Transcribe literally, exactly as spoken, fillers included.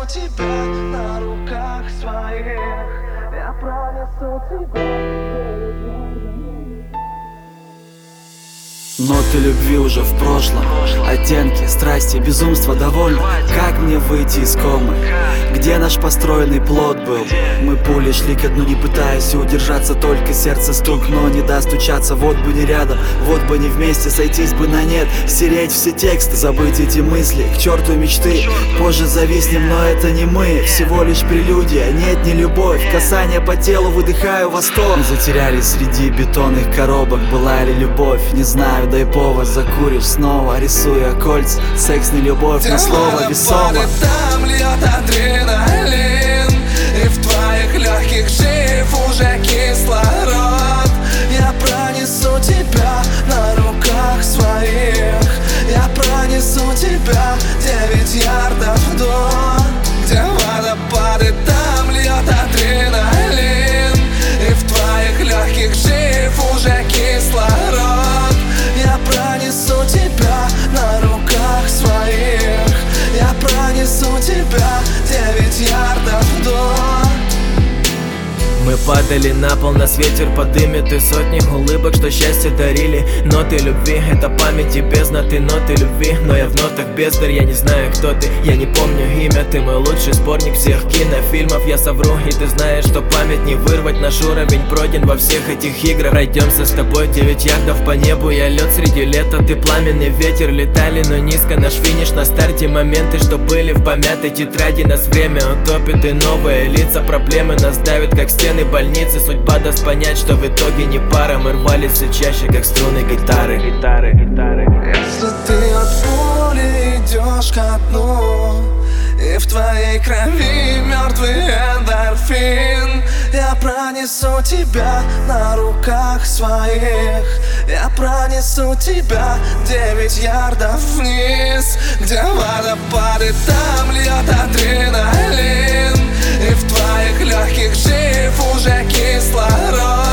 тебя на руках своих. Я пронесу тебя. Ноты любви уже в прошлом, оттенки, страсти, безумства довольно. Как мне выйти из комы? Где наш построенный плод был? Мы пули шли ко дну, не пытаясь удержаться, только сердце стук, но не достучаться. Вот бы не рядом, вот бы не вместе, сойтись бы на нет, стереть все тексты, забыть эти мысли, к черту мечты. Позже зависнем, но это не мы, всего лишь прелюдия, нет, не любовь. Касание по телу, выдыхаю восторг. Мы затерялись среди бетонных коробок, была ли любовь, не знаю. Дай повод, закуришь снова, рисуя кольца. Секс не любовь, но слово весомо. Там льет адреналин, и в твоих легких жив уже кислород. Я пронесу тебя на руках своих. Я пронесу тебя девять ярдов до, где водопады, там льет адреналин, и в твоих легких жив уже кислород. Я пронесу тебя на руках своих. Я пронесу тебя девять ярдов до. Мы падали на пол, нас ветер подымет, и сотни улыбок, что счастье дарили. Ноты любви, это память и бездна, ты ноты любви. Но я в нотах бездарь, я не знаю, кто ты, я не помню имя. Ты мой лучший сборник всех кинофильмов. Я совру, и ты знаешь, что память не вырвать. Наш уровень пройден во всех этих играх. Пройдемся с тобой девять ярдов по небу. Я лед среди лета, ты пламенный ветер. Летали, но низко, наш финиш на старте. Моменты, что были в помятой тетради. Нас время утопит, и новые лица. Проблемы нас давят, как стены больницы. Судьба даст понять, что в итоге не пара. Мы рвались все чаще, как струны гитары. Гитары, гитары. Если ты от пули идешь ко дну, и в твоей крови мертвый эндорфин, я пронесу тебя на руках своих. Я пронесу тебя девять ярдов вниз, где водопады, там льет адреналин, и в твоих легких жив уже кислород.